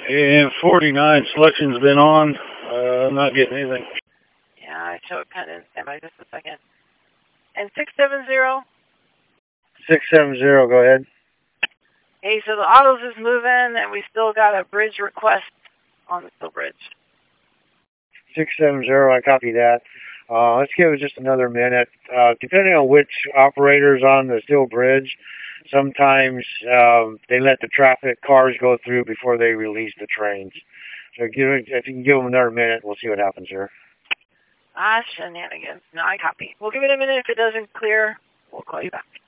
And 49 selection's been on. I'm not getting anything. Yeah, I show it kind of stand by just a second. And 670. 670, go ahead. Hey, so the autos is moving, and we still got a bridge request on the Steel Bridge. 670, I copy that. Let's give it just another minute. Depending on which operator's on the Steel Bridge, sometimes they let the traffic cars go through before they release the trains. So if you can give them another minute, we'll see what happens here. Shenanigans. No, I copy. We'll give it a minute. If it doesn't clear, we'll call you back.